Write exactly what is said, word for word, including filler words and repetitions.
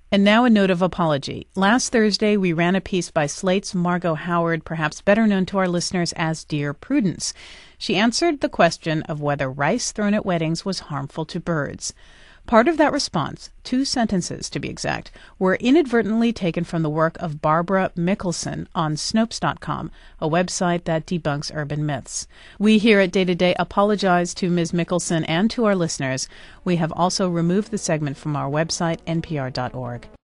And now a note of apology. Last Thursday, we ran a piece by Slate's Margot Howard, perhaps better known to our listeners as Dear Prudence. She answered the question of whether rice thrown at weddings was harmful to birds. Part of that response, two sentences to be exact, were inadvertently taken from the work of Barbara Mickelson on Snopes dot com, a website that debunks urban myths. We here at Day to Day apologize to Miz Mickelson and to our listeners. We have also removed the segment from our website, N P R dot org.